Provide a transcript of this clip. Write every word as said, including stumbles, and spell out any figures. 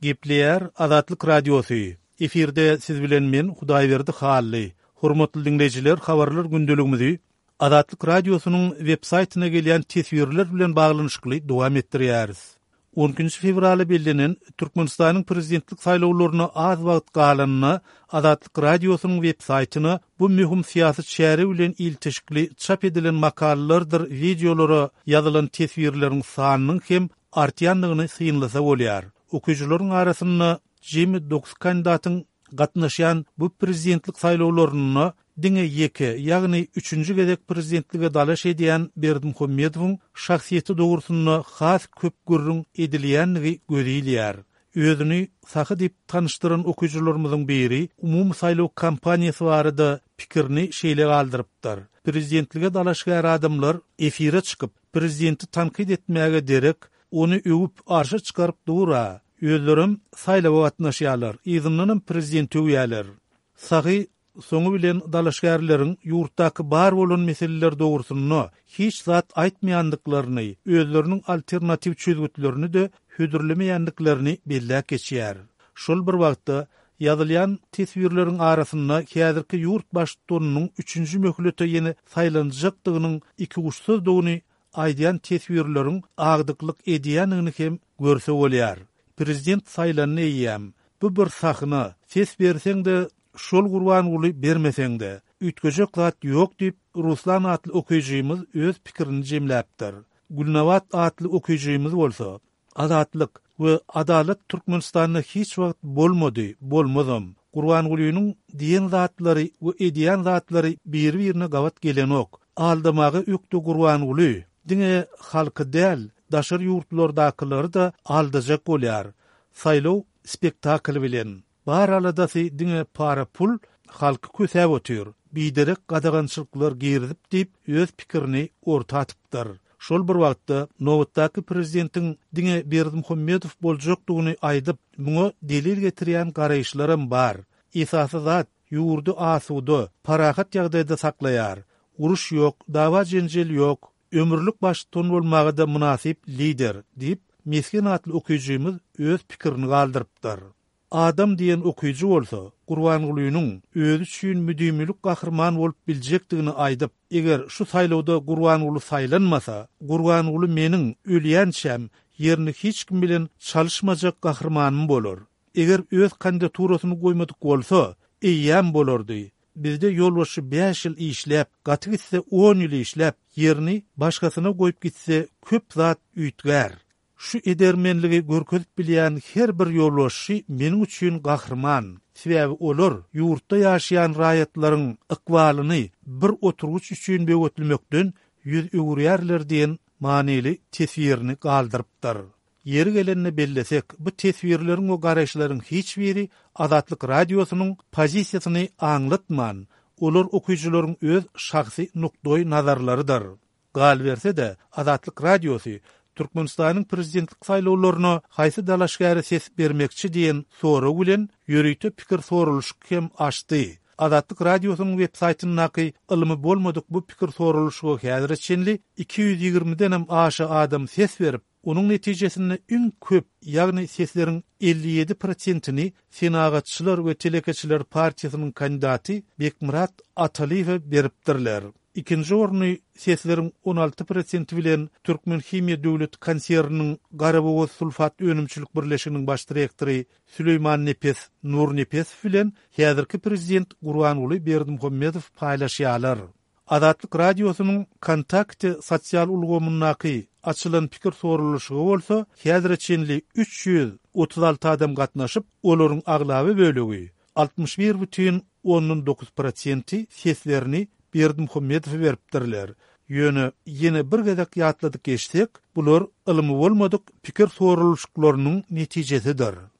Gepleyer Azatlyk Radiosu. Efirde siz bilen men Hudaýberdi Hally. Hormatly dinleyijiler, habarlar gündeligimizi Azatlyk Radiosunyň web saytyna gelýän tesbirler bilen baglanyşykly dowam etdirýäris. onuncu fevraly bellenen Türkmenistanyň prezidentlik saýlawlaryna az wagt galanyna Azatlyk Radiosunyň web saytyna bu mühim siýasat şäheri bilen iltişikli çap edilen makalalardyr, videolary, ýazylan tesbirleriň sanynyň hem artýanlygyny syňlasa bolýar. Okujylaryň arasynda yirmi dokuz kandidatyň gatnaşýan bu prezidentlik saýlawlaryna diňe ýeke, ýagny üçünji gezek prezidentlige dalaş edýän Berdimuhammedowyň şahsiýeti dogurusynda has köp gürrüň edilýänligi görülýär. Özüni sahy diýip tanışdyran okujylarymyzyň biri umum saýlaw kampaniýasy barada pikirini şeýle galdyrypdyr. Prezidentlige dalaşgär adamlar efire çykyp prezidenti tankyd etmäge derek onu öwüp arşa çykaryp dura. Özlerim saýlawa gatnaşýarlar, ýygynyň prezidenti öýärler. Sahy soňu bilen dalaşgärleriň ýurtdaky bar bolan meseleler dogurusynda hiç zat aýtmaýandyklaryny, özleriniň alternativ çözgütlerini de hödürlemeýändiklerini belläp geçýär. Şol bir wagtda ýazylýan tesbirleriň arasynda häzirki ýurt başlygynyň üçünji möhülete ýene saýlanjakdygynyň iki uçsuzdygyny aýdýan tesbirleriň agdyklyk edýänligini hem görse bolýar. Prezident saýlanyny eýýäm. Bu bir sahyna, ses berseň de şol gurban uly bermeseň de ütgejek zat ýok diýip Ruslan atly okujymyz öz pikirini jemläpdir. Gulnawat atly okujymyz bolsa, azatlyk we adalet Türkmenistanyna hiç wagt bolmady, bolmadym. Gurban ulynyň diýen zatlary we edýän zatlary bir-birine gawat gelenok. Aldamagy ökdi gurban uly. Diňe halky däl, daşar ýurtlardakylary da aldajak bolýar. Saýlaw spektakl bilen bar aladasy diňe para pul halky kösäp otýar. Biderek gadagançylyklar girdip diýip öz pikirini orta atypdyr. Şol bir wagtda nowatdaky prezidentiň diňe Berdimuhammedow boljakdygyny aýdyp, muňa delil getirýän garaýşlarym bar. Esasy zat ýurdu asuda, parahat ýagdaýda saklaýar. Uruş ýok, dawa jenjel ýok, ömürlük başlyk bolmagy da münasip lider diýip mesken atly okujymyz öz pikirini galdyrypdyr. Adam diýen okujy bolsa, Gurban Ulynyň özü üçin müdümlük gahrman bolup biljekdigini aýdyp, eger şu saýlawda Gurban Uly saýlanmasa, Gurban Uly meniň ölýänçem ýerini hiç kim bilen çalyşmajak gahrmanym bolar. Eger öz kandidaturasyny goýmadyk bolsa, eýýäm bolardy. Bizde ýolbaşy beş ýyl işläp, gaty gitse on ýyl işläp, ýerini başgasyna goýup gitse köp zat üýtgär. Şu edermenligi görkezip bilýän her bir ýolbaşy meniň üçin gahrman. Sebäbi olar ýurtda ýaşaýan raýatlaryň ykbalyny bir oturguç üçin beýetlemekden ýüz öwürýärler diýen manily tesbirini galdyrypdyr. Yeri gelenne bellesek, bu tesbirleriň we garaýşlaryň hiç biri Azatlyk Radiosunyň pozisiýasyny aňlatman. Olar okujylaryň öz şahsy nukdoy nazarlarydyr. Gal berse de Azatlyk Radiosu Türkmenistanyň prezidentlik saýlawlaryna haýsy dalaşgäri ses bermekçi diýen soraw bilen ýörüýte pikir soruluşy hem açdy. Azatlyk Radiosunyň web saýtynaky ylmy bolmadyk bu pikir soruluşyga häzir çenli iki yüz ýigrimiden hem aşa adam ses berip, onuň netijesinde iň köp, ýagny sesleriň elli ýedi prosentini senagatçylar we telekeçiler partiýasynyň kandidaty Bekmurat Ataliýew beripdirler. İkinci orny sesleriň on alty prosent bilen Türkmen Himiýa Döwlet Konsernyň Garabogoz sulfat önümçilik birleşiginiň baş direktori Süleyman Nepes Nur Nepes bilen häzirki prezident Gurban Uly Berdimuhammedow paýlaşýarlar. Azatlyk Radiosunyň kontakty sosial ulgamynaky açylan pikir soruluşy bolsa, häzir çenli üç yüz otuz alty adam gatnaşyp, olaryň aglaby bölegi altmış bir бүтүn on dokuz prosent seslerini Berdimuhammedow beripdirler. Ýöne ýene bir gezek ýatladyk geçsek, bular ylmy bolmadyk pikir soruluşlarynyň netijesidir.